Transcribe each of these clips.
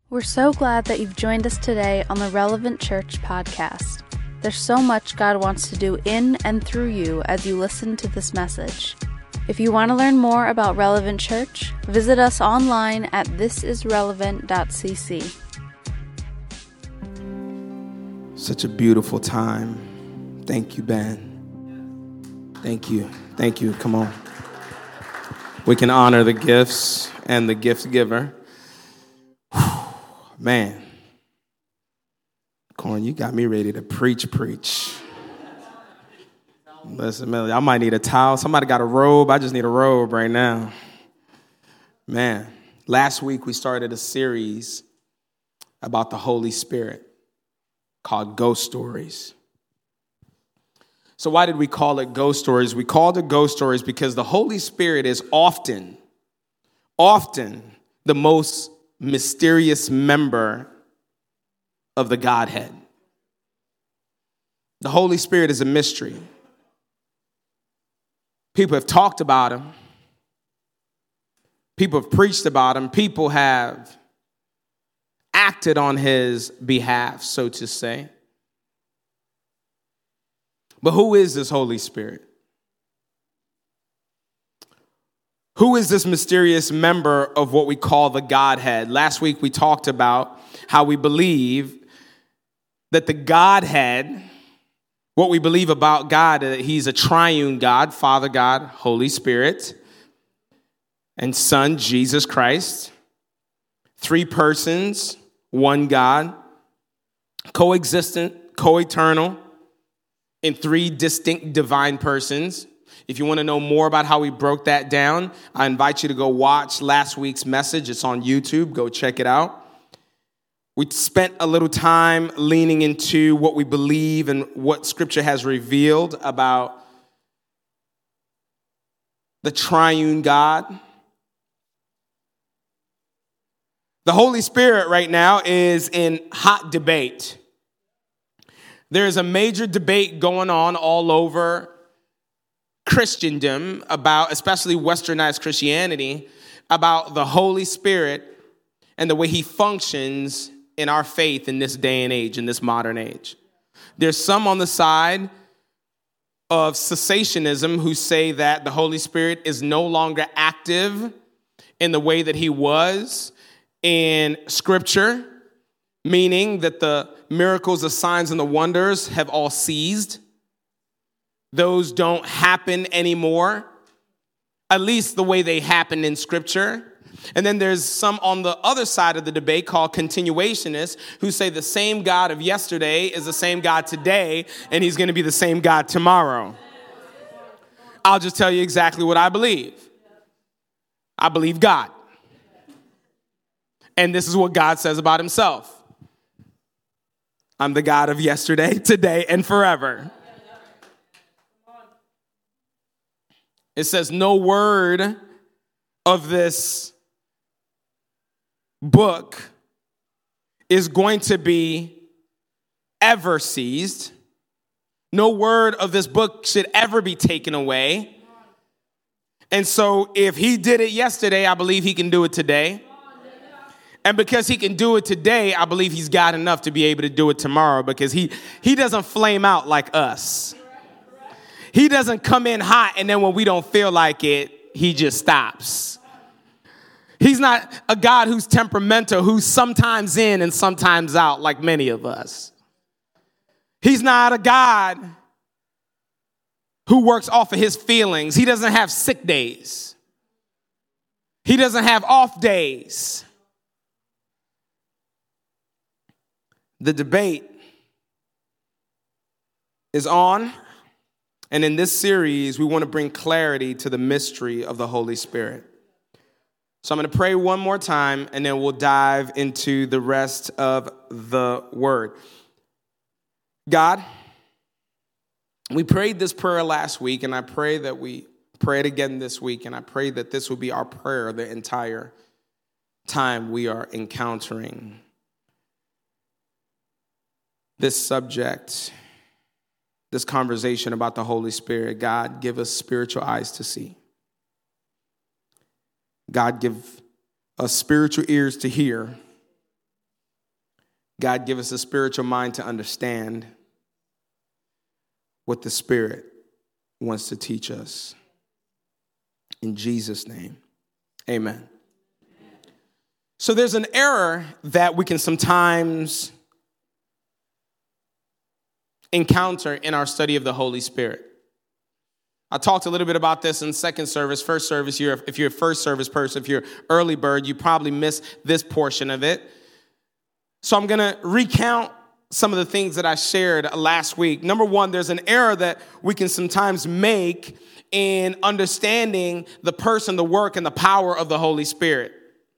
We're so glad that you've joined us today on the Relevant Church podcast. There's so much God wants to do in and through you as you listen to this message. If you want to learn more about Relevant Church, visit us online at thisisrelevant.cc. Such a beautiful time. Thank you, Ben. Thank you. Thank you. Come on. We can honor the gifts and the gift giver. Man, Corn, you got me ready to preach. Listen, man, I might need a towel. Somebody got a robe. I just need a robe right now. Man, last week we started a series about the Holy Spirit called Ghost Stories. So why did we call it Ghost Stories? We called it Ghost Stories because the Holy Spirit is often the most mysterious member of the Godhead. The Holy Spirit is a mystery. People have talked about him. People have preached about him. People have acted on his behalf, so to say. But who is this Holy Spirit? Who is this mysterious member of what we call the Godhead? Last week we talked about how we believe that the Godhead, what we believe about God, that he's a triune God, Father God, Holy Spirit, and Son, Jesus Christ. Three persons, one God, coexistent, co-eternal, in three distinct divine persons. If you want to know more about how we broke that down, I invite you to go watch last week's message. It's on YouTube. Go check it out. We spent a little time leaning into what we believe and what Scripture has revealed about the triune God. The Holy Spirit right now is in hot debate. There is a major debate going on all over Christendom about, especially westernized Christianity, about the Holy Spirit and the way he functions in our faith in this day and age, in this modern age. There's some on the side of cessationism who say that the Holy Spirit is no longer active in the way that he was in Scripture, meaning that the miracles, the signs, and the wonders have all ceased. Those don't happen anymore, at least the way they happen in Scripture. And then there's some on the other side of the debate called continuationists who say the same God of yesterday is the same God today, and he's going to be the same God tomorrow. I'll just tell you exactly what I believe. I believe God. And this is what God says about himself. I'm the God of yesterday, today, and forever. It says no word of this book is going to be ever seized. No word of this book should ever be taken away. And so if he did it yesterday, I believe he can do it today. And because he can do it today, I believe he's got enough to be able to do it tomorrow, because he doesn't flame out like us. He doesn't come in hot and then when we don't feel like it, he just stops. He's not a God who's temperamental, who's sometimes in and sometimes out like many of us. He's not a God who works off of his feelings. He doesn't have sick days. He doesn't have off days. The debate is on. And in this series, we want to bring clarity to the mystery of the Holy Spirit. So I'm going to pray one more time, and then we'll dive into the rest of the word. God, we prayed this prayer last week, and I pray that we pray it again this week, and I pray that this will be our prayer the entire time we are encountering this subject, this conversation about the Holy Spirit. God, give us spiritual eyes to see. God, give us spiritual ears to hear God, give us a spiritual mind to understand what the Spirit wants to teach us. In Jesus' name, amen. So there's an error that we can sometimes encounter in our study of the Holy Spirit. I talked a little bit about this in second service. First service, if you're a first service person, if you're early bird, you probably missed this portion of it. So I'm going to recount some of the things that I shared last week. Number one, there's an error that we can sometimes make in understanding the person, the work, and the power of the Holy Spirit.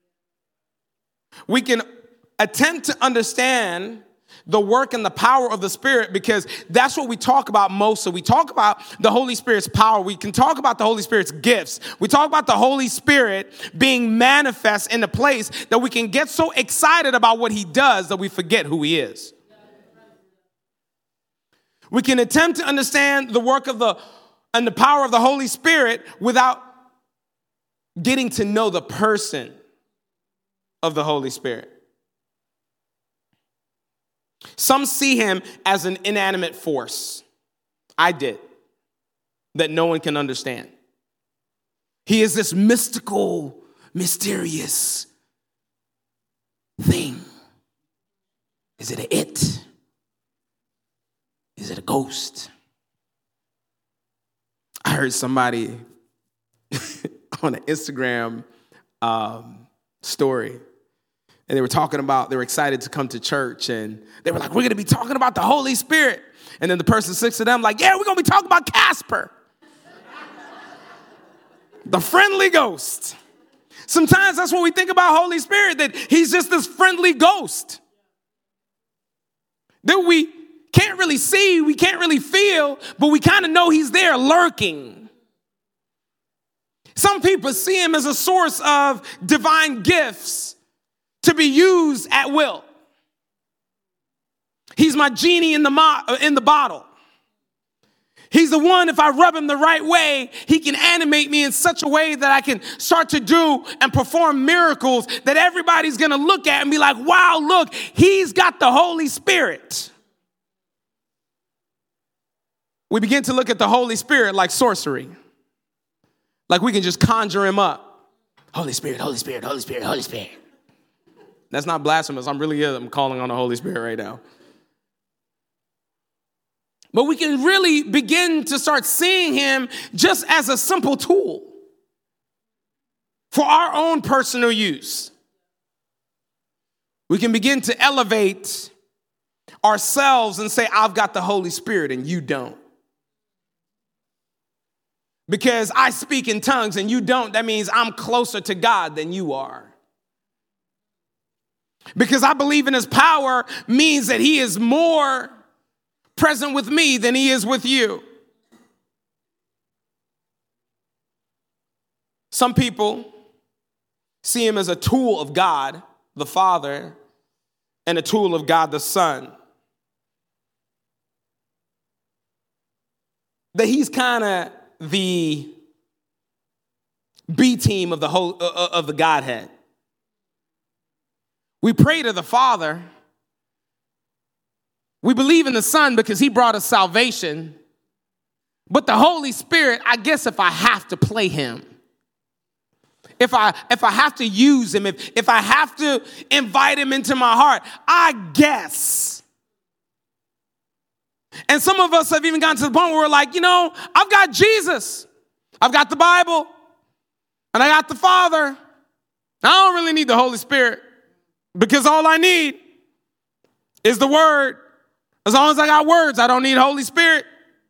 We can attempt to understand the work and the power of the Spirit because that's what we talk about most. So we talk about the Holy Spirit's power. We can talk about the Holy Spirit's gifts. We talk about the Holy Spirit being manifest in a place that we can get so excited about what he does that we forget who he is. We can attempt to understand the work of and the power of the Holy Spirit without getting to know the person of the Holy Spirit. Some see him as an inanimate force. I did. That no one can understand. He is this mystical, mysterious thing. Is it an it? Is it a ghost? I heard somebody on an Instagram story. And they were excited to come to church. And they were like, we're going to be talking about the Holy Spirit. And then the person sits to them like, yeah, we're going to be talking about Casper. The friendly ghost. Sometimes that's what we think about Holy Spirit, that he's just this friendly ghost. That we can't really see, we can't really feel, but we kind of know he's there lurking. Some people see him as a source of divine gifts to be used at will. He's my genie in the bottle. He's the one, if I rub him the right way, he can animate me in such a way that I can start to do and perform miracles that everybody's going to look at and be like, wow, look, he's got the Holy Spirit. We begin to look at the Holy Spirit like sorcery. Like we can just conjure him up. Holy Spirit, Holy Spirit, Holy Spirit, Holy Spirit. That's not blasphemous. I'm calling on the Holy Spirit right now. But we can really begin to start seeing him just as a simple tool for our own personal use. We can begin to elevate ourselves and say, I've got the Holy Spirit and you don't. Because I speak in tongues and you don't, that means I'm closer to God than you are. Because I believe in his power means that he is more present with me than he is with you. Some people see him as a tool of God, the Father, and a tool of God, the Son. That he's kind of the B team of the Godhead. We pray to the Father. We believe in the Son because he brought us salvation. But the Holy Spirit, I guess if I have to play him, if I have to use him, if I have to invite him into my heart, I guess. And some of us have even gotten to the point where we're like, I've got Jesus. I've got the Bible. And I got the Father. I don't really need the Holy Spirit. Because all I need is the Word. As long as I got words, I don't need Holy Spirit.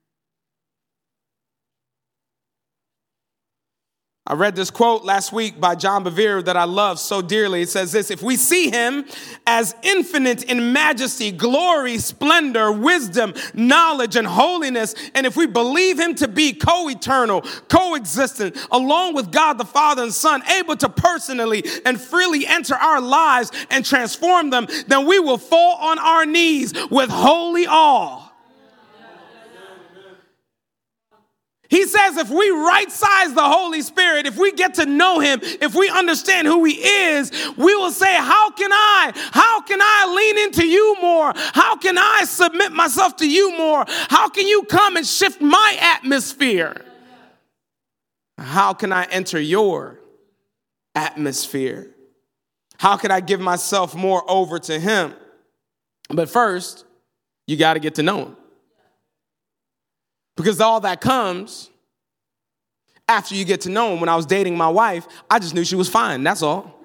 I read this quote last week by John Bevere that I love so dearly. It says this: if we see him as infinite in majesty, glory, splendor, wisdom, knowledge, and holiness, and if we believe him to be co-eternal, co-existent, along with God the Father and Son, able to personally and freely enter our lives and transform them, then we will fall on our knees with holy awe. He He says if we right-size the Holy Spirit, if we get to know him, if we understand who he is, we will say, how can I lean into you more? How can I submit myself to you more? How can you come and shift my atmosphere? How can I enter your atmosphere? How can I give myself more over to him? But first, you got to get to know him. Because all that comes after you get to know him. When I was dating my wife, I just knew she was fine. That's all.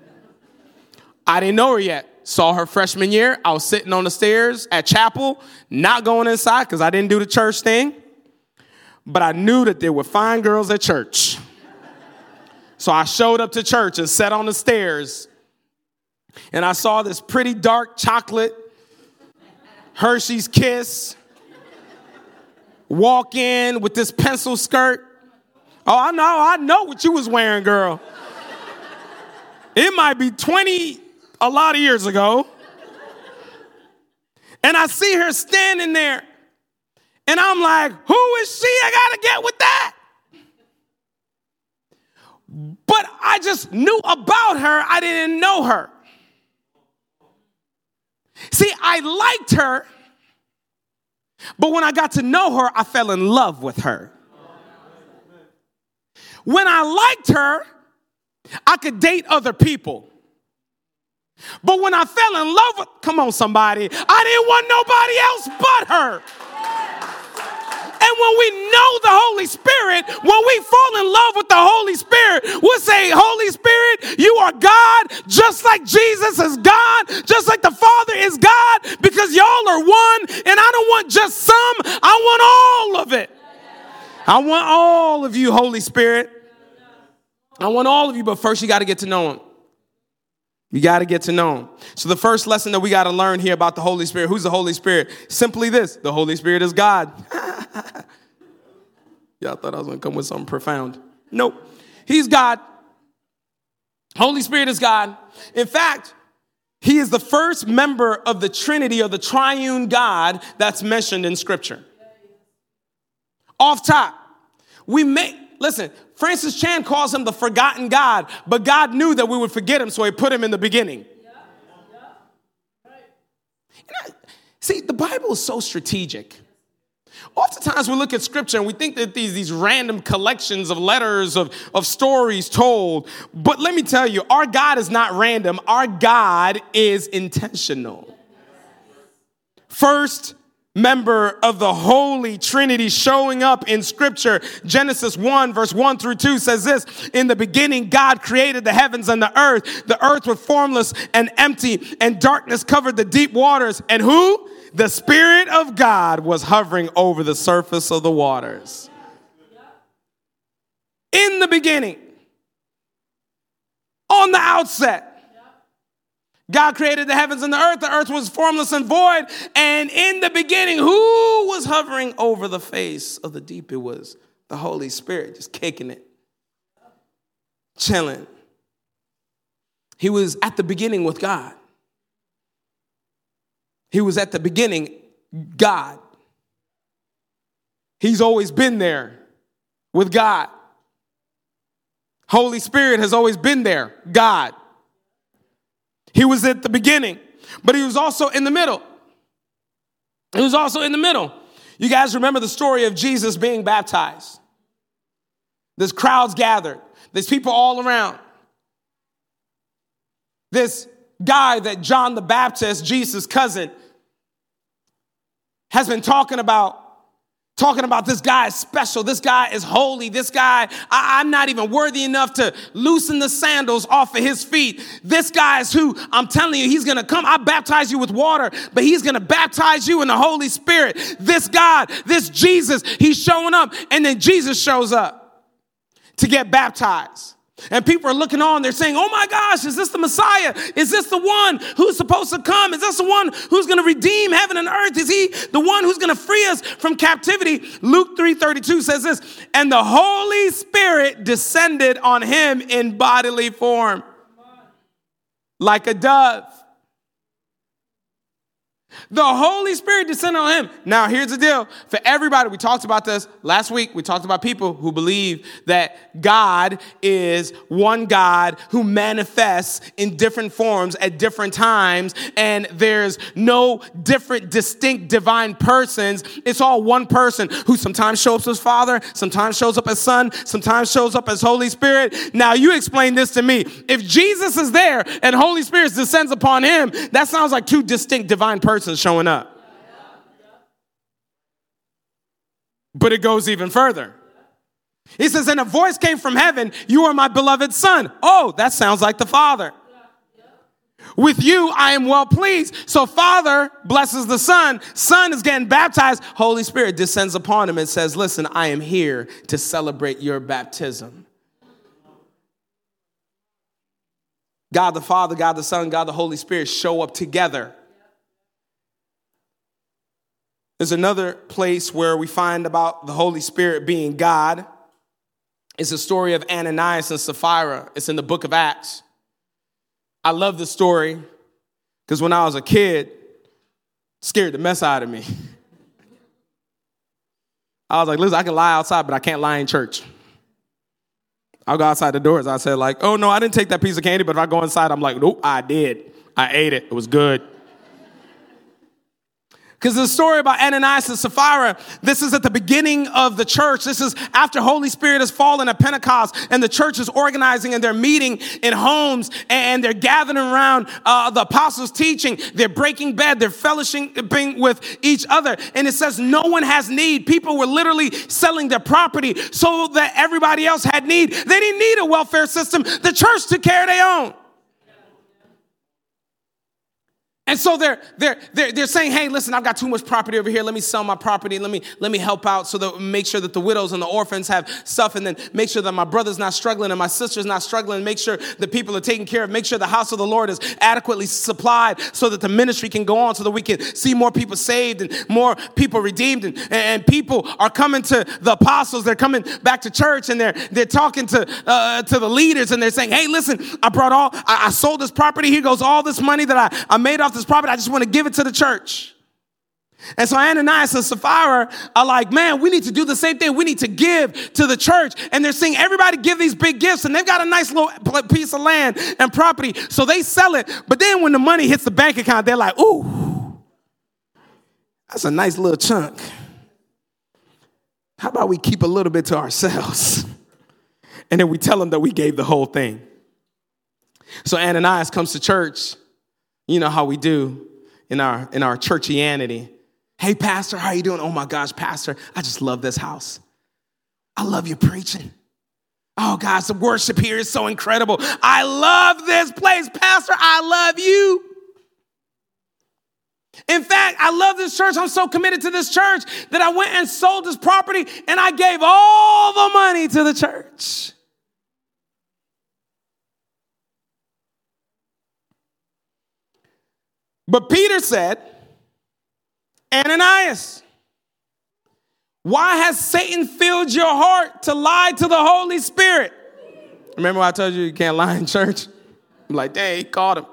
I didn't know her yet. Saw her freshman year. I was sitting on the stairs at chapel, not going inside because I didn't do the church thing. But I knew that there were fine girls at church. So I showed up to church and sat on the stairs. And I saw this pretty dark chocolate Hershey's Kiss walk in with this pencil skirt. Oh, I know what you was wearing, girl. It might be 20 a lot of years ago. And I see her standing there. And I'm like, who is she? I got to get with that. But I just knew about her. I didn't know her. See, I liked her. But when I got to know her, I fell in love with her. When I liked her, I could date other people. But when I fell in love with, come on somebody, I didn't want nobody else but her. And when we know the Holy Spirit, when we fall in love with the Holy Spirit, we'll say, Holy Spirit, you are God, just like Jesus is God, just like the Father is God, because y'all are one, and I don't want just some, I want all of it. I want all of you, Holy Spirit. I want all of you, but first you got to get to know him. You got to get to know him. So the first lesson that we got to learn here about the Holy Spirit, who's the Holy Spirit? Simply this, the Holy Spirit is God. Y'all thought I was going to come with something profound. Nope. He's God. Holy Spirit is God. In fact, he is the first member of the Trinity or the triune God that's mentioned in Scripture. Off top, listen, Francis Chan calls him the forgotten God, but God knew that we would forget him, so he put him in the beginning. See, the Bible is so strategic. Oftentimes we look at Scripture and we think that these random collections of letters of stories told. But let me tell you, our God is not random. Our God is intentional. First member of the Holy Trinity showing up in Scripture. Genesis 1, verse 1 through 2 says this: in the beginning, God created the heavens and the earth. The earth was formless and empty, and darkness covered the deep waters. And who? The Spirit of God was hovering over the surface of the waters. In the beginning, on the outset, God created the heavens and the earth. The earth was formless and void. And in the beginning, who was hovering over the face of the deep? It was the Holy Spirit, just kicking it, chilling. He was at the beginning with God. He was at the beginning, God. He's always been there with God. Holy Spirit has always been there, God. He was at the beginning, but he was also in the middle. He was also in the middle. You guys remember the story of Jesus being baptized. There's crowds gathered. There's people all around. This guy that John the Baptist, Jesus' cousin, has been talking about this guy is special. This guy is holy. This guy, I'm not even worthy enough to loosen the sandals off of his feet. This guy is who, I'm telling you, he's going to come. I baptize you with water, but he's going to baptize you in the Holy Spirit. This God, this Jesus, he's showing up. And then Jesus shows up to get baptized. And people are looking on, they're saying, oh my gosh, is this the Messiah? Is this the one who's supposed to come? Is this the one who's going to redeem heaven and earth? Is he the one who's going to free us from captivity? Luke 3:32 says this: and the Holy Spirit descended on him in bodily form, like a dove. The Holy Spirit descended on him. Now, here's the deal. For everybody, we talked about this last week. We talked about people who believe that God is one God who manifests in different forms at different times, and there's no different, distinct divine persons. It's all one person who sometimes shows up as Father, sometimes shows up as Son, sometimes shows up as Holy Spirit. Now, you explain this to me. If Jesus is there and Holy Spirit descends upon him, that sounds like two distinct divine persons showing up. But it goes even further. He says, and a voice came from heaven, you are my beloved Son. Oh, that sounds like the Father. With you, I am well pleased. So Father blesses the Son. Son is getting baptized. Holy Spirit descends upon him and says, listen, I am here to celebrate your baptism. God the Father, God the Son, God the Holy Spirit show up together. There's another place where we find about the Holy Spirit being God. It's the story of Ananias and Sapphira. It's in the book of Acts. I love this story because when I was a kid, it scared the mess out of me. I was like, listen, I can lie outside, but I can't lie in church. I'll go outside the doors. I said like, oh no, I didn't take that piece of candy, but if I go inside, I'm like, nope, I did. I ate it. It was good. Because the story about Ananias and Sapphira, this is at the beginning of the church. This is after Holy Spirit has fallen at Pentecost and the church is organizing and they're meeting in homes and they're gathering around the apostles' teaching. They're breaking bread. They're fellowshipping with each other. And it says no one has need. People were literally selling their property so that everybody else had need. They didn't need a welfare system. The church took care of their own. And so they're saying, hey, listen, I've got too much property over here. Let me sell my property. Let me help out so that make sure that the widows and the orphans have stuff, and then make sure that my brother's not struggling and my sister's not struggling. Make sure that people are taken care of. Make sure the house of the Lord is adequately supplied so that the ministry can go on, so that we can see more people saved and more people redeemed. And people are coming to the apostles. They're coming back to church and they're talking to the leaders, and they're saying, hey, listen, I sold this property. Here goes all this money that I made off this property. I just want to give it to the church. And so Ananias and Sapphira are like, man, we need to do the same thing. We need to give to the church. And they're saying, everybody give these big gifts. And they've got a nice little piece of land and property. So they sell it. But then when the money hits the bank account, they're like, ooh, that's a nice little chunk. How about we keep a little bit to ourselves? And then we tell them that we gave the whole thing. So Ananias comes to church. You know how we do in our churchianity. Hey, pastor, how you doing? Oh, my gosh, pastor, I just love this house. I love you preaching. Oh, gosh, the worship here is so incredible. I love this place. Pastor, I love you. In fact, I love this church. I'm so committed to this church that I went and sold this property and I gave all the money to the church. But Peter said, Ananias, why has Satan filled your heart to lie to the Holy Spirit? Remember when I told you can't lie in church? I'm like, dang, he caught him.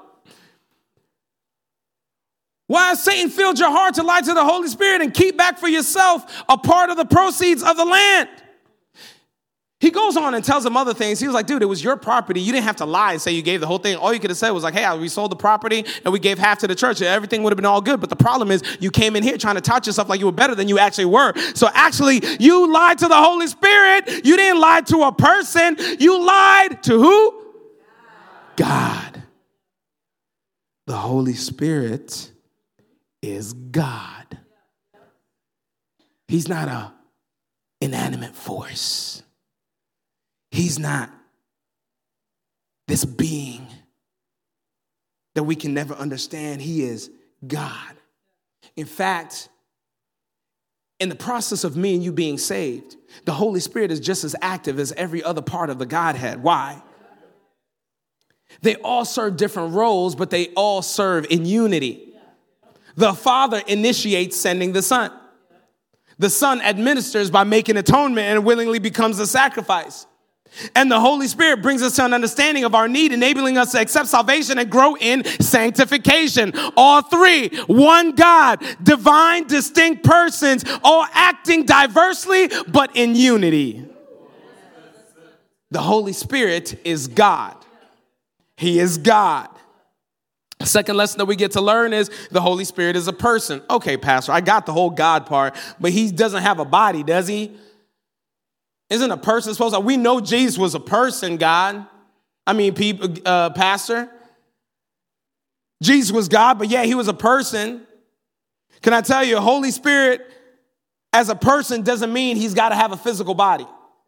Why has Satan filled your heart to lie to the Holy Spirit and keep back for yourself a part of the proceeds of the land? He goes on and tells him other things. He was like, dude, it was your property. You didn't have to lie and say you gave the whole thing. All you could have said was like, hey, we sold the property and we gave half to the church. Everything would have been all good. But the problem is you came in here trying to tout yourself like you were better than you actually were. So actually, you lied to the Holy Spirit. You didn't lie to a person. You lied to who? God. The Holy Spirit is God. He's not an inanimate force. He's not this being that we can never understand. He is God. In fact, in the process of me and you being saved, the Holy Spirit is just as active as every other part of the Godhead. Why? They all serve different roles, but they all serve in unity. The Father initiates sending the Son. The Son administers by making atonement and willingly becomes the sacrifice. And the Holy Spirit brings us to an understanding of our need, enabling us to accept salvation and grow in sanctification. All three, one God, divine, distinct persons, all acting diversely, but in unity. The Holy Spirit is God. He is God. The second lesson that we get to learn is the Holy Spirit is a person. Okay, Pastor, I got the whole God part, but he doesn't have a body, does he? Isn't a person supposed to? We know Jesus was a person, God. Pastor. Jesus was God, but yeah, he was a person. Can I tell you, Holy Spirit as a person doesn't mean he's got to have a physical body.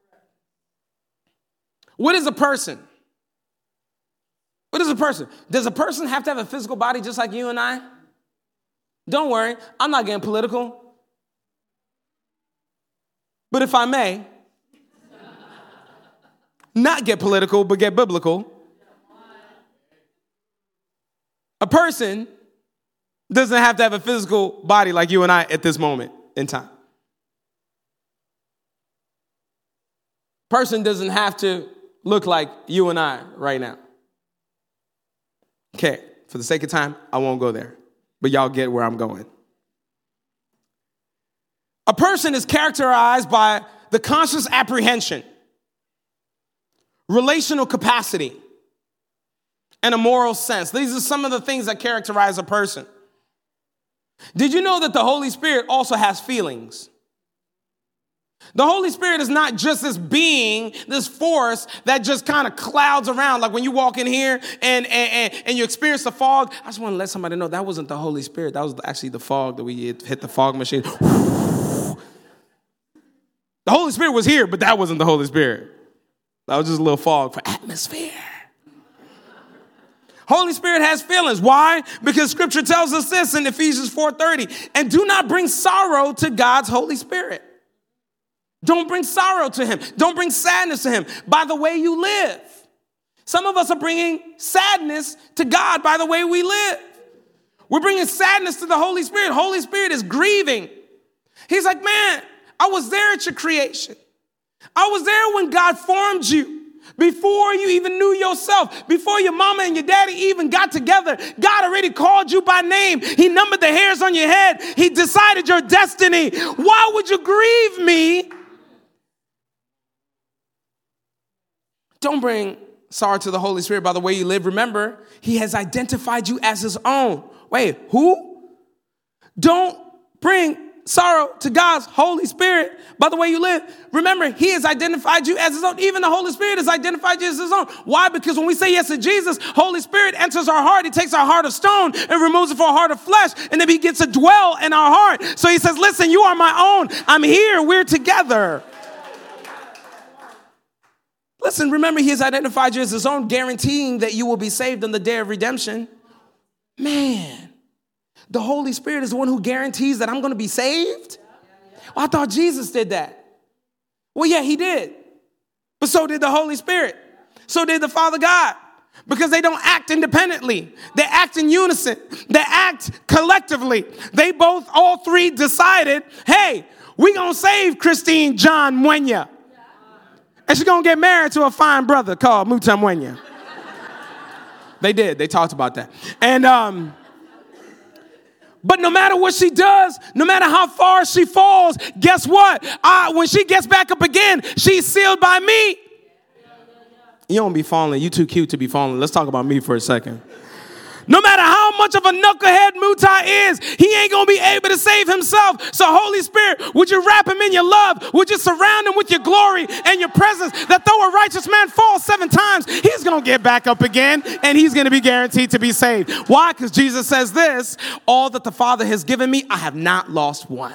What is a person? What is a person? Does a person have to have a physical body just like you and I? Don't worry, I'm not getting political. But if I may, not get political, but get biblical. A person doesn't have to have a physical body like you and I at this moment in time. Person doesn't have to look like you and I right now. Okay, for the sake of time, I won't go there, but y'all get where I'm going. A person is characterized by the conscious apprehension, relational capacity, and a moral sense. These are some of the things that characterize a person. Did you know that the Holy Spirit also has feelings? The Holy Spirit is not just this being, this force that just kind of clouds around. Like when you walk in here and you experience the fog. I just want to let somebody know that wasn't the Holy Spirit. That was actually the fog that we hit the fog machine. The Holy Spirit was here, but that wasn't the Holy Spirit. That was just a little fog for atmosphere. Holy Spirit has feelings. Why? Because Scripture tells us this in Ephesians 4:30. And do not bring sorrow to God's Holy Spirit. Don't bring sorrow to him. Don't bring sadness to him by the way you live. Some of us are bringing sadness to God by the way we live. We're bringing sadness to the Holy Spirit. Holy Spirit is grieving. He's like, man, I was there at your creation. I was there when God formed you. Before you even knew yourself, before your mama and your daddy even got together, God already called you by name. He numbered the hairs on your head. He decided your destiny. Why would you grieve me? Don't bring sorrow to the Holy Spirit by the way you live. Remember, he has identified you as his own. Wait, who? Don't bring sorrow to God's Holy Spirit by the way you live. Remember, he has identified you as his own. Even the Holy Spirit has identified you as his own. Why? Because when we say yes to Jesus, Holy Spirit enters our heart. He takes our heart of stone and removes it for a heart of flesh. And then he gets to dwell in our heart. So he says, listen, you are my own. I'm here. We're together. Listen, remember, he has identified you as his own, guaranteeing that you will be saved on the day of redemption. Man. The Holy Spirit is the one who guarantees that I'm going to be saved? Well, I thought Jesus did that. Well, yeah, he did. But so did the Holy Spirit. So did the Father God. Because they don't act independently. They act in unison. They act collectively. They both, all three decided, hey, we're going to save Christine John Mwenya. And she's going to get married to a fine brother called Muta Mwenya. They did. They talked about that. And, but no matter what she does, no matter how far she falls, guess what? When she gets back up again, she's sealed by me. You don't be falling. You too cute to be falling. Let's talk about me for a second. No matter how much of a knucklehead Muta is, he ain't going to be able to save himself. So Holy Spirit, would you wrap him in your love? Would you surround him with your glory and your presence, that though a righteous man falls 7 times, he's going to get back up again and he's going to be guaranteed to be saved. Why? Because Jesus says this, all that the Father has given me, I have not lost one.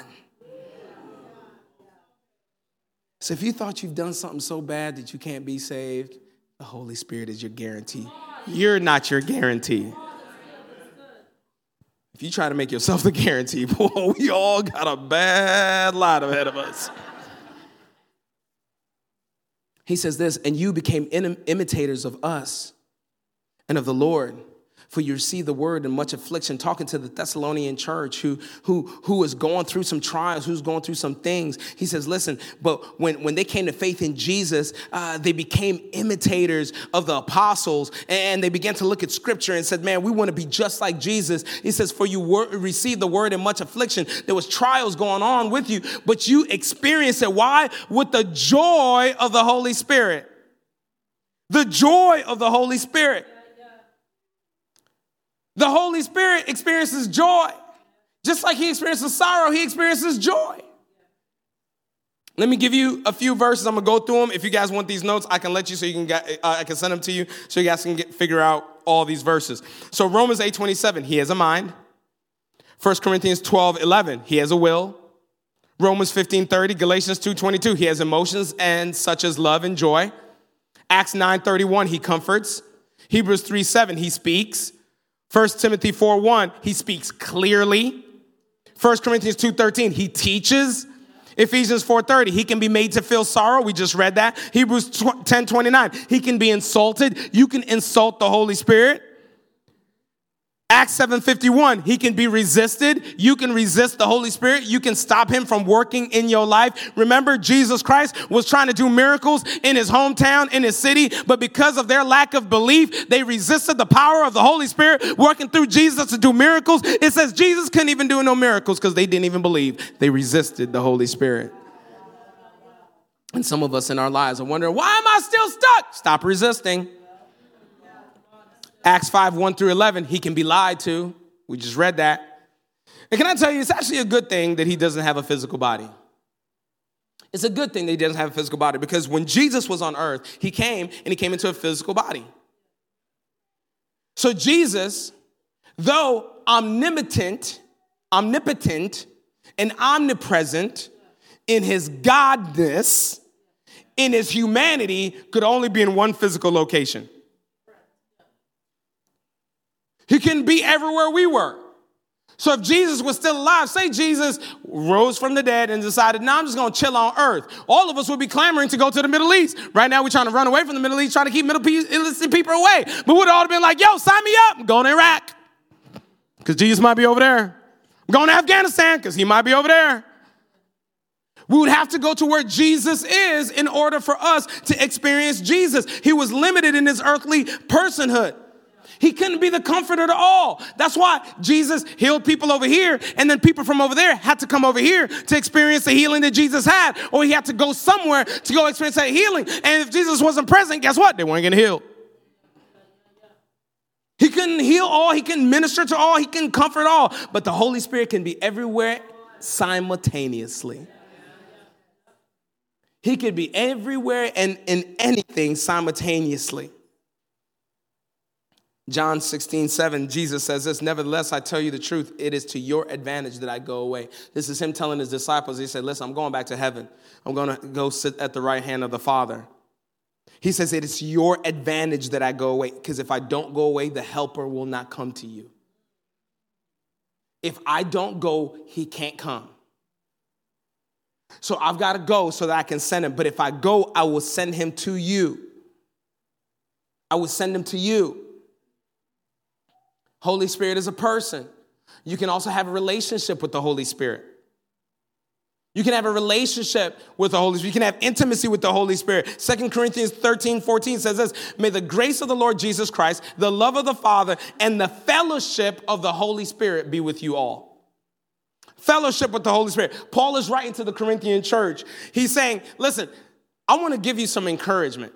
So if you thought you've done something so bad that you can't be saved, the Holy Spirit is your guarantee. You're not your guarantee. If you try to make yourself the guarantee, boy, we all got a bad lot ahead of us. He says this, and you became imitators of us and of the Lord, For you receive the word in much affliction, talking to the Thessalonian church who is going through some trials, who's going through some things. He says, listen, but when they came to faith in Jesus, they became imitators of the apostles, and they began to look at scripture and said, man, we want to be just like Jesus. He says, for you received the word in much affliction. There was trials going on with you, but you experienced it. Why? With the joy of the Holy Spirit. The joy of the Holy Spirit. The Holy Spirit experiences joy. Just like he experiences sorrow, he experiences joy. Let me give you a few verses. I'm going to go through them. If you guys want these notes, I can let you so you can get, I can send them to you so you guys can figure out all these verses. So Romans 8:27, he has a mind. 1 Corinthians 12:11, he has a will. Romans 15:30, Galatians 2:22, he has emotions and such as love and joy. Acts 9:31, he comforts. Hebrews 3:7, he speaks. 1 Timothy 4:1, he speaks clearly. 1 Corinthians 2:13, he teaches. Ephesians 4:30, he can be made to feel sorrow. We just read that. Hebrews 10:29, he can be insulted. You can insult the Holy Spirit. Acts 7:51, he can be resisted. You can resist the Holy Spirit. You can stop him from working in your life. Remember, Jesus Christ was trying to do miracles in his hometown, in his city, but because of their lack of belief, they resisted the power of the Holy Spirit working through Jesus to do miracles. It says Jesus couldn't even do no miracles because they didn't even believe. They resisted the Holy Spirit. And some of us in our lives are wondering, why am I still stuck? Stop resisting. Acts 5:1-11, he can be lied to. We just read that. And can I tell you, it's actually a good thing that he doesn't have a physical body. It's a good thing that he doesn't have a physical body because when Jesus was on earth, he came into a physical body. So Jesus, though omnipotent, and omnipresent in his godness, in his humanity, could only be in one physical location. He couldn't be everywhere we were. So if Jesus was still alive, say Jesus rose from the dead and decided, now I'm just going to chill on earth. All of us would be clamoring to go to the Middle East. Right now we're trying to run away from the Middle East, trying to keep Middle Eastern people away. But we'd all been like, yo, sign me up. I'm going to Iraq because Jesus might be over there. I'm going to Afghanistan because he might be over there. We would have to go to where Jesus is in order for us to experience Jesus. He was limited in his earthly personhood. He couldn't be the comforter to all. That's why Jesus healed people over here, and then people from over there had to come over here to experience the healing that Jesus had, or he had to go somewhere to go experience that healing. And if Jesus wasn't present, guess what? They weren't going to heal. He couldn't heal all. He couldn't minister to all. He couldn't comfort all. But the Holy Spirit can be everywhere simultaneously. He could be everywhere and in anything simultaneously. John 16:7, Jesus says this, nevertheless, I tell you the truth, it is to your advantage that I go away. This is him telling his disciples, he said, listen, I'm going back to heaven. I'm going to go sit at the right hand of the Father. He says, it is your advantage that I go away, because if I don't go away, the helper will not come to you. If I don't go, he can't come. So I've got to go so that I can send him. But if I go, I will send him to you. I will send him to you. Holy Spirit is a person. You can also have a relationship with the Holy Spirit. You can have a relationship with the Holy Spirit. You can have intimacy with the Holy Spirit. 2 Corinthians 13:14 says this, may the grace of the Lord Jesus Christ, the love of the Father, and the fellowship of the Holy Spirit be with you all. Fellowship with the Holy Spirit. Paul is writing to the Corinthian church. He's saying, listen, I want to give you some encouragement.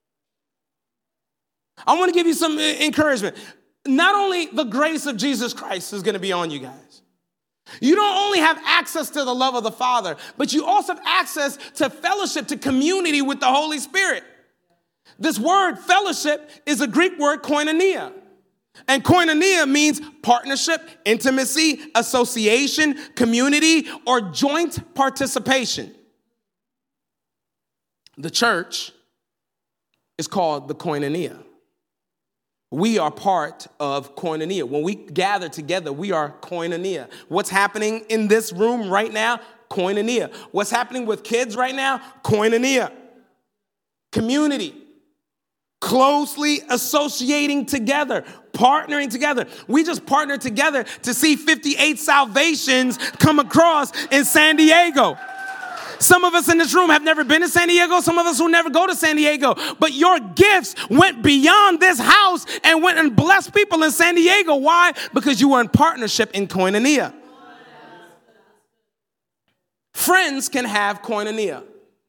I want to give you some encouragement. Not only the grace of Jesus Christ is going to be on you guys. You don't only have access to the love of the Father, but you also have access to fellowship, to community with the Holy Spirit. This word fellowship is a Greek word koinonia. And koinonia means partnership, intimacy, association, community, or joint participation. The church is called the koinonia. We are part of koinonia. When we gather together, we are koinonia. What's happening in this room right now? Koinonia. What's happening with kids right now? Koinonia. Community. closely associating together, partnering together. We just partnered together to see 58 salvations come across in San Diego. Some of us in this room have never been to San Diego. Some of us will never go to San Diego. But your gifts went beyond this house and went and blessed people in San Diego. Why? Because you were in partnership in koinonia. Friends can have koinonia.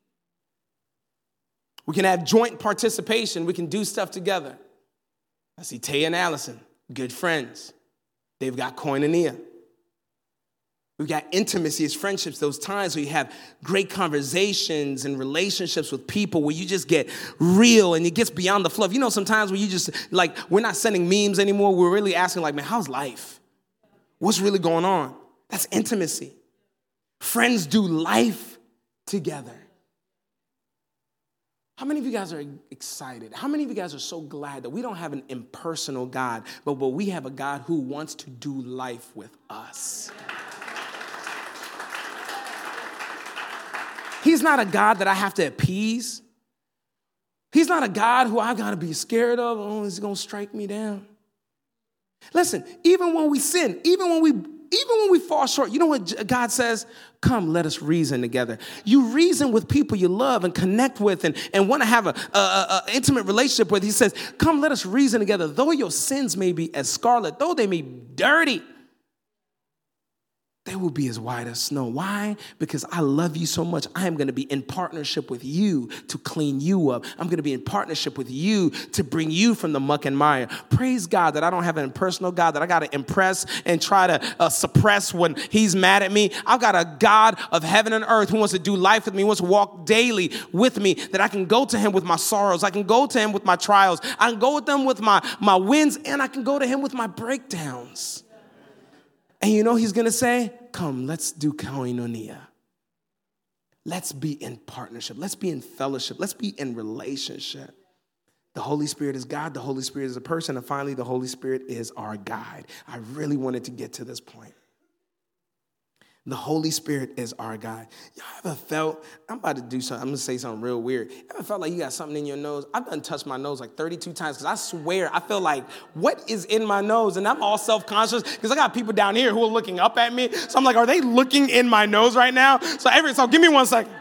We can have joint participation. We can do stuff together. I see Tay and Allison, good friends. They've got koinonia. We've got intimacy as friendships, those times where you have great conversations and relationships with people where you just get real and it gets beyond the fluff. You know, sometimes when you just, like, we're not sending memes anymore. We're really asking, like, man, how's life? What's really going on? That's intimacy. Friends do life together. How many of you guys are excited? How many of you guys are so glad that we don't have an impersonal God, but we have a God who wants to do life with us? He's not a God that I have to appease. He's not a God who I got to be scared of. Oh, is he going to strike me down? Listen, even when we sin, even when we fall short, you know what God says? Come, let us reason together. You reason with people you love and connect with and want to have an intimate relationship with. He says, come, let us reason together. Though your sins may be as scarlet, though they may be dirty, they will be as white as snow. Why? Because I love you so much. I am going to be in partnership with you to clean you up. I'm going to be in partnership with you to bring you from the muck and mire. Praise God that I don't have an impersonal God that I got to impress and try to suppress when he's mad at me. I've got a God of heaven and earth who wants to do life with me, who wants to walk daily with me, that I can go to him with my sorrows. I can go to him with my trials. I can go with them with my wins, and I can go to him with my breakdowns. And you know he's going to say, come, let's do koinonia. Let's be in partnership. Let's be in fellowship. Let's be in relationship. The Holy Spirit is God. The Holy Spirit is a person. And finally, the Holy Spirit is our guide. I really wanted to get to this point. The Holy Spirit is our guide. Y'all ever felt, I'm about to do something, I'm going to say something real weird. Ever felt like you got something in your nose? I've done touched my nose like 32 times because I swear I feel like, what is in my nose? And I'm all self-conscious because I got people down here who are looking up at me. So I'm like, are they looking in my nose right now? So give me 1 second.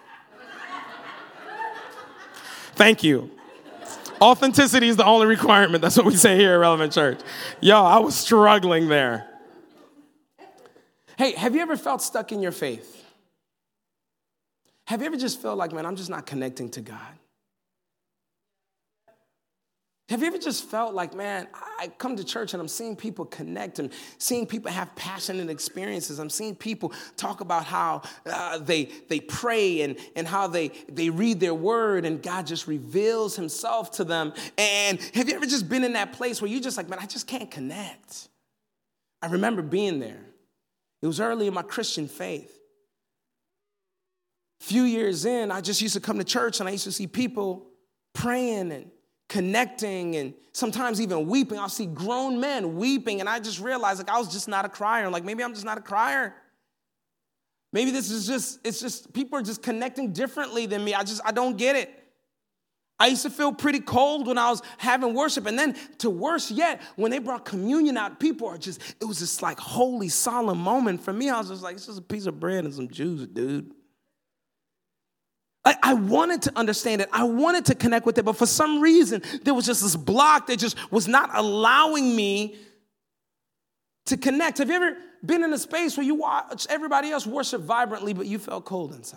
Thank you. Authenticity is the only requirement. That's what we say here at Relevant Church. Yo, I was struggling there. Hey, have you ever felt stuck in your faith? Have you ever just felt like, man, I'm just not connecting to God? Have you ever just felt like, man, I come to church and I'm seeing people connect and seeing people have passionate experiences. I'm seeing people talk about how they pray and how they read their word and God just reveals himself to them. And have you ever just been in that place where you're just like, man, I just can't connect? I remember being there. It was early in my Christian faith. A few years in, I just used to come to church and I used to see people praying and connecting and sometimes even weeping. I'll see grown men weeping and I just realized like I was just not a crier. Like maybe I'm just not a crier. Maybe it's just people are just connecting differently than me. I don't get it. I used to feel pretty cold when I was having worship. And then to worse yet, when they brought communion out, it was this like holy, solemn moment. For me, I was just like, it's just a piece of bread and some juice, dude. I wanted to understand it. I wanted to connect with it. But for some reason, there was just this block that just was not allowing me to connect. Have you ever been in a space where you watch everybody else worship vibrantly, but you felt cold inside?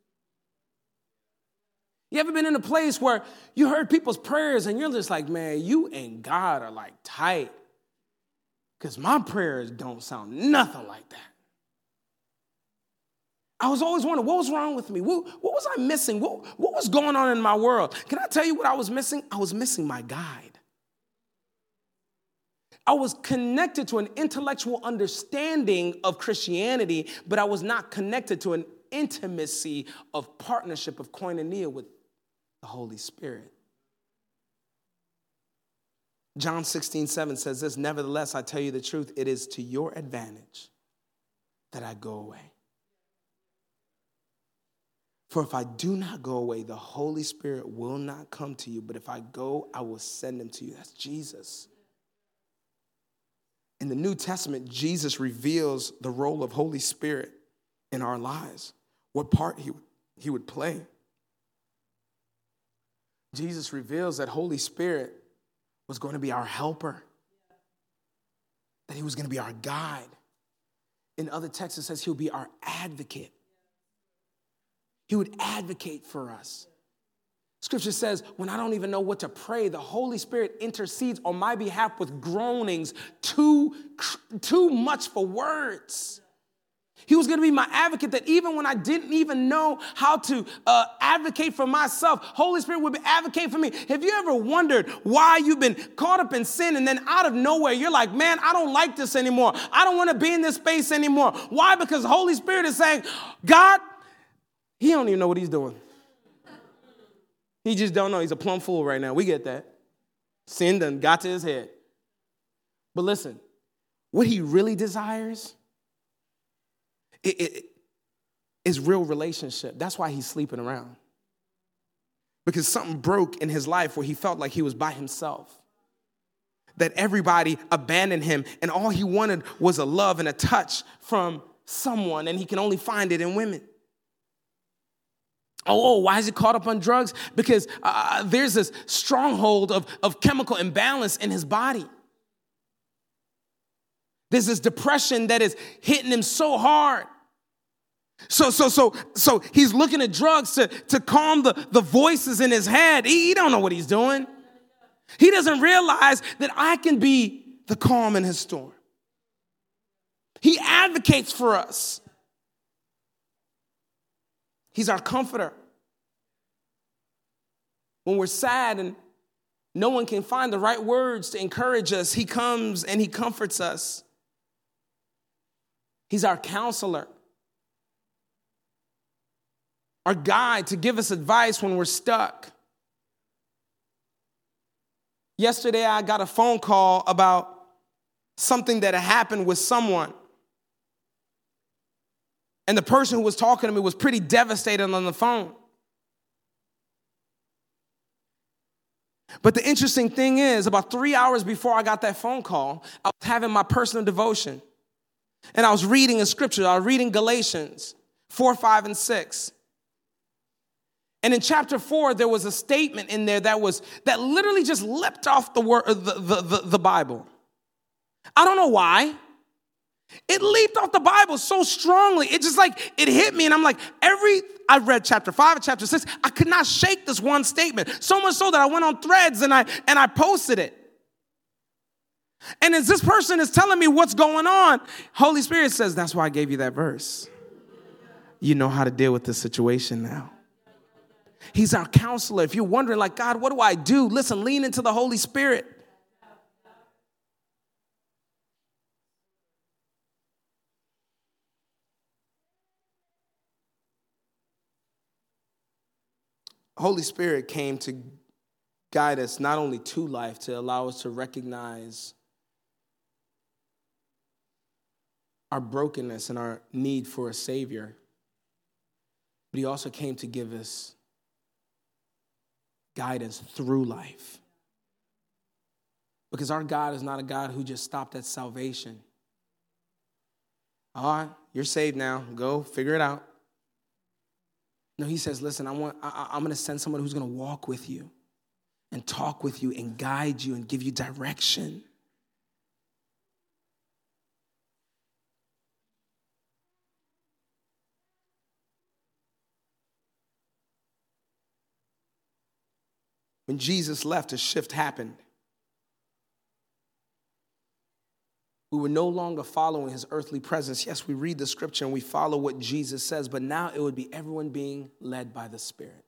You ever been in a place where you heard people's prayers and you're just like, man, you and God are like tight. Because my prayers don't sound nothing like that. I was always wondering, what was wrong with me? What was I missing? What was going on in my world? Can I tell you what I was missing? I was missing my guide. I was connected to an intellectual understanding of Christianity, but I was not connected to an intimacy of partnership, of koinonia with the Holy Spirit. John 16:7 says this, nevertheless, I tell you the truth, it is to your advantage that I go away. For if I do not go away, the Holy Spirit will not come to you. But if I go, I will send him to you. That's Jesus. In the New Testament, Jesus reveals the role of Holy Spirit in our lives, what part he would play. Jesus reveals that Holy Spirit was going to be our helper, that he was going to be our guide. In other texts, it says he'll be our advocate. He would advocate for us. Scripture says, when I don't even know what to pray, the Holy Spirit intercedes on my behalf with groanings too much for words. He was going to be my advocate, that even when I didn't even know how to advocate for myself, Holy Spirit would advocate for me. Have you ever wondered why you've been caught up in sin and then out of nowhere you're like, man, I don't like this anymore. I don't want to be in this space anymore. Why? Because the Holy Spirit is saying, God, he don't even know what he's doing. He just don't know. He's a plumb fool right now. We get that. Sin done got to his head. But listen, what he really desires is real relationship. That's why he's sleeping around. Because something broke in his life where he felt like he was by himself. That everybody abandoned him and all he wanted was a love and a touch from someone, and he can only find it in women. Oh, why is he caught up on drugs? Because there's this stronghold of chemical imbalance in his body. There's this depression that is hitting him so hard. So he's looking at drugs to calm the voices in his head. He don't know what he's doing. He doesn't realize that I can be the calm in his storm. He advocates for us. He's our comforter. When we're sad and no one can find the right words to encourage us, he comes and he comforts us. He's our counselor. Our guide to give us advice when we're stuck. Yesterday, I got a phone call about something that had happened with someone. And the person who was talking to me was pretty devastated on the phone. But the interesting thing is, about 3 hours before I got that phone call, I was having my personal devotion. And I was reading a scripture. I was reading Galatians 4, 5, and 6. And in chapter 4, there was a statement in there that literally just leapt off the Bible. I don't know why. It leaped off the Bible so strongly. It just it hit me. And I'm like, I read chapter 5 and chapter 6. I could not shake this one statement. So much so that I went on Threads and I posted it. And as this person is telling me what's going on, Holy Spirit says, that's why I gave you that verse. You know how to deal with this situation now. He's our counselor. If you're wondering, God, what do I do? Listen, lean into the Holy Spirit. Holy Spirit came to guide us not only to life, to allow us to recognize our brokenness and our need for a Savior, but he also came to give us guidance through life. Because our God is not a God who just stopped at salvation. All right, you're saved now. Go figure it out. No, he says, listen, I'm going to send someone who's going to walk with you and talk with you and guide you and give you direction. When Jesus left, a shift happened. We were no longer following his earthly presence. Yes, we read the scripture and we follow what Jesus says, but now it would be everyone being led by the Spirit.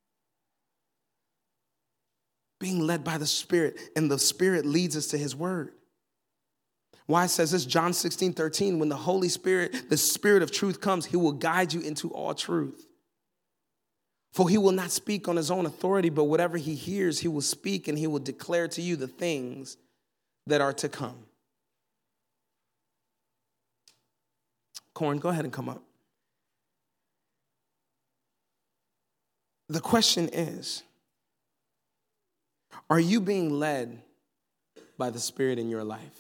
Being led by the Spirit, and the Spirit leads us to his word. Why it says this, John 16:13, when the Holy Spirit, the Spirit of truth comes, he will guide you into all truth. For he will not speak on his own authority, but whatever he hears, he will speak, and he will declare to you the things that are to come. Corn, go ahead and come up. the question is, are you being led by the Spirit in your life?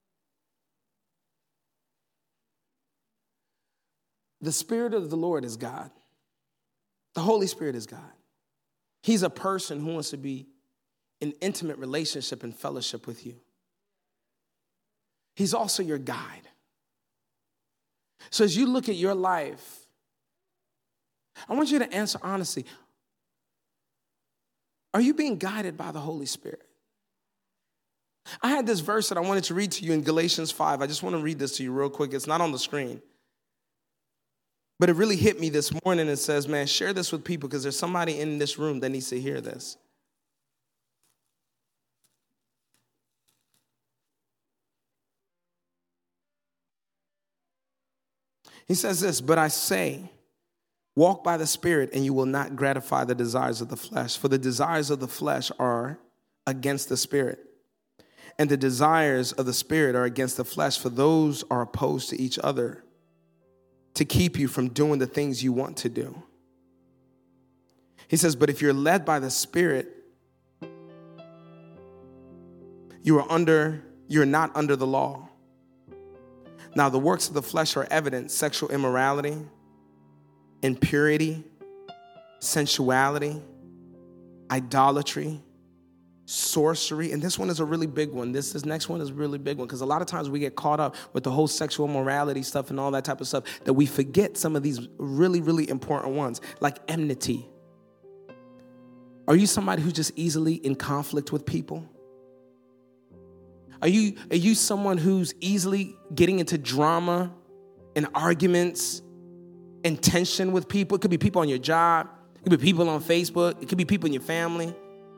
The Spirit of the Lord is God. The Holy Spirit is God. He's a person who wants to be in intimate relationship and fellowship with you. He's also your guide. So as you look at your life, I want you to answer honestly. Are you being guided by the Holy Spirit? I had this verse that I wanted to read to you in Galatians 5. I just want to read this to you real quick. It's not on the screen. But it really hit me this morning. It says, man, share this with people because there's somebody in this room that needs to hear this. He says this, but I say, walk by the Spirit and you will not gratify the desires of the flesh. For the desires of the flesh are against the Spirit. And the desires of the Spirit are against the flesh, for those are opposed to each other to keep you from doing the things you want to do. He says, but if you're led by the Spirit, you're not under the law. Now, the works of the flesh are evident: sexual immorality, impurity, sensuality, idolatry, sorcery. And this one is a really big one. This next one is a really big one because a lot of times we get caught up with the whole sexual morality stuff and all that type of stuff that we forget some of these really, really important ones, like enmity. Are you somebody who's just easily in conflict with people? Are you someone who's easily getting into drama and arguments and tension with people? It could be people on your job. It could be people on Facebook. It could be people in your family.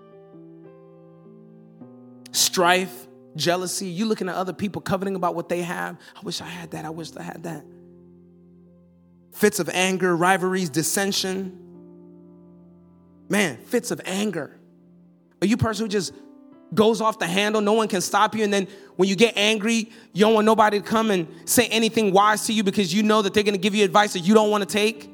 Strife, jealousy. You looking at other people coveting about what they have. I wish I had that. I wish I had that. Fits of anger, rivalries, dissension. Man, fits of anger. Are you a person who just goes off the handle? No one can stop you. And then when you get angry, you don't want nobody to come and say anything wise to you because you know that they're going to give you advice that you don't want to take.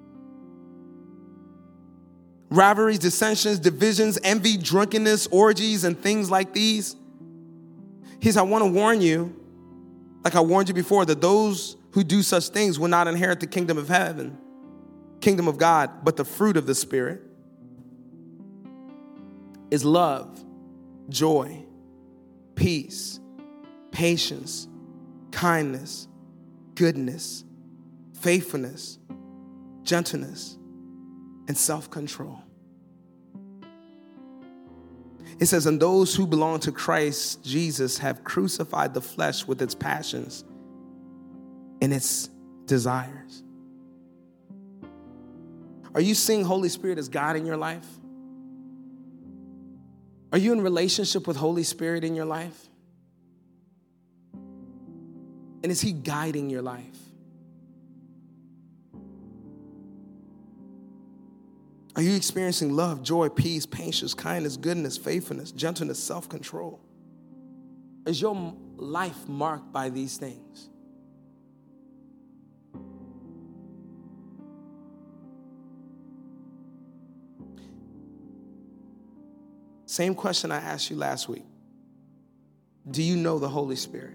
Rivalries, dissensions, divisions, envy, drunkenness, orgies, and things like these. He says, I want to warn you, like I warned you before, that those who do such things will not inherit the kingdom of heaven, kingdom of God. But the fruit of the Spirit is love, joy, peace, patience, kindness, goodness, faithfulness, gentleness, and self-control. It says, and those who belong to Christ Jesus have crucified the flesh with its passions and its desires. Are you seeing Holy Spirit as God in your life? Are you in relationship with Holy Spirit in your life? And is he guiding your life? Are you experiencing love, joy, peace, patience, kindness, goodness, faithfulness, gentleness, self-control? Is your life marked by these things? Same question I asked you last week. Do you know the Holy Spirit?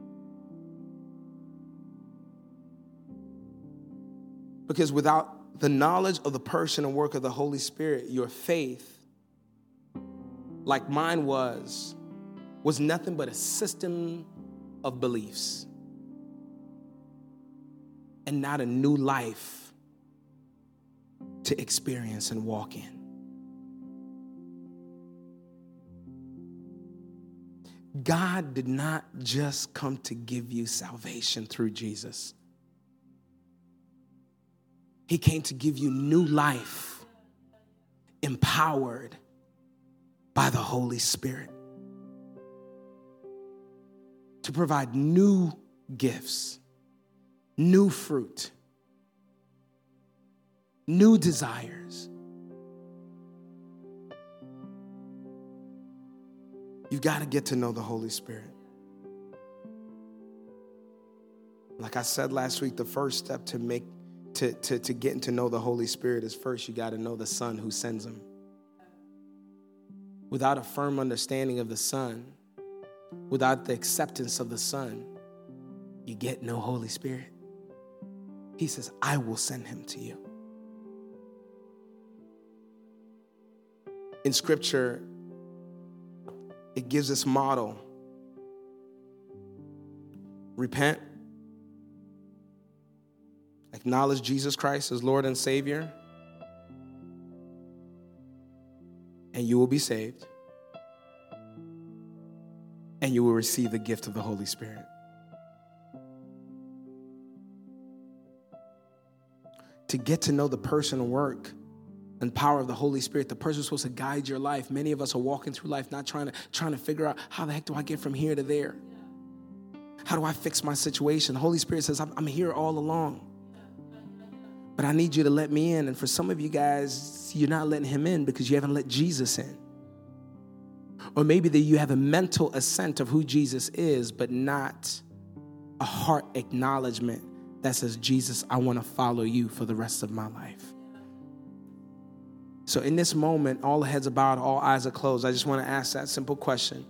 Because without the knowledge of the person and work of the Holy Spirit, your faith, like mine was nothing but a system of beliefs and not a new life to experience and walk in. God did not just come to give you salvation through Jesus. He came to give you new life, empowered by the Holy Spirit, to provide new gifts, new fruit, new desires. You've got to get to know the Holy Spirit. Like I said last week, the first step to to getting to know the Holy Spirit is first you got to know the Son who sends him. Without a firm understanding of the Son, without the acceptance of the Son, you get no Holy Spirit. He says, I will send him to you. In Scripture, it gives this model. Repent. Acknowledge Jesus Christ as Lord and Savior, and you will be saved, and you will receive the gift of the Holy Spirit. To get to know the person, work, and power of the Holy Spirit, the person who's supposed to guide your life. Many of us are walking through life not trying to figure out how the heck do I get from here to there? How do I fix my situation? The Holy Spirit says, I'm here all along. But I need you to let me in. And for some of you guys, you're not letting him in because you haven't let Jesus in. Or maybe that you have a mental assent of who Jesus is, but not a heart acknowledgement that says, Jesus, I want to follow you for the rest of my life. So in this moment, all heads are bowed, all eyes are closed. I just want to ask that simple question.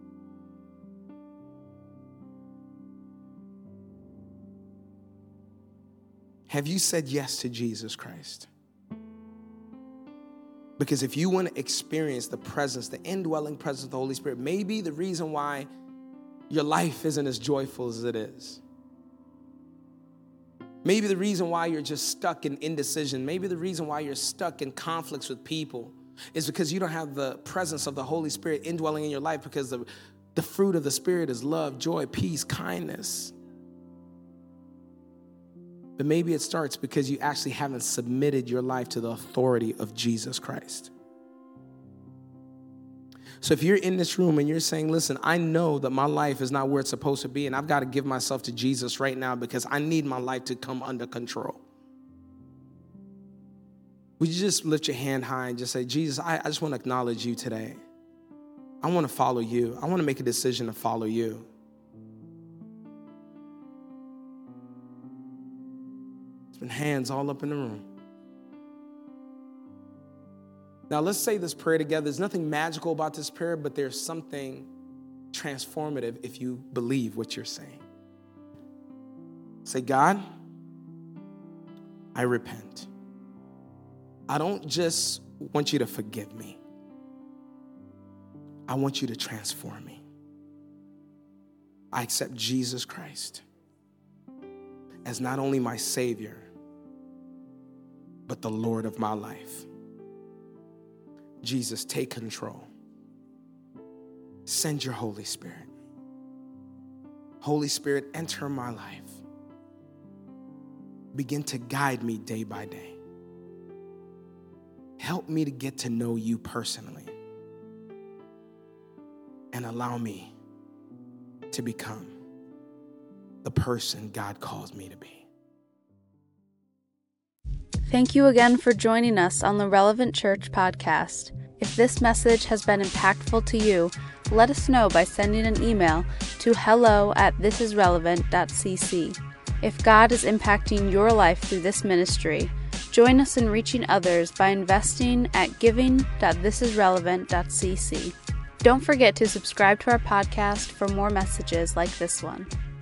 Have you said yes to Jesus Christ? Because if you want to experience the presence, the indwelling presence of the Holy Spirit, maybe the reason why your life isn't as joyful as it is. Maybe the reason why you're just stuck in indecision, maybe the reason why you're stuck in conflicts with people is because you don't have the presence of the Holy Spirit indwelling in your life, because the fruit of the Spirit is love, joy, peace, kindness. But maybe it starts because you actually haven't submitted your life to the authority of Jesus Christ. So if you're in this room and you're saying, listen, I know that my life is not where it's supposed to be, and I've got to give myself to Jesus right now because I need my life to come under control. Would you just lift your hand high and just say, Jesus, I just want to acknowledge you today. I want to follow you. I want to make a decision to follow you. There's been hands all up in the room. Now, let's say this prayer together. There's nothing magical about this prayer, but there's something transformative if you believe what you're saying. Say, God, I repent. I don't just want you to forgive me. I want you to transform me. I accept Jesus Christ as not only my Savior, but the Lord of my life. Jesus, take control. Send your Holy Spirit. Holy Spirit, enter my life. Begin to guide me day by day. Help me to get to know you personally. And allow me to become the person God calls me to be. Thank you again for joining us on the Relevant Church podcast. If this message has been impactful to you, let us know by sending an email to hello@thisisrelevant.cc. If God is impacting your life through this ministry, join us in reaching others by investing at giving.thisisrelevant.cc. Don't forget to subscribe to our podcast for more messages like this one.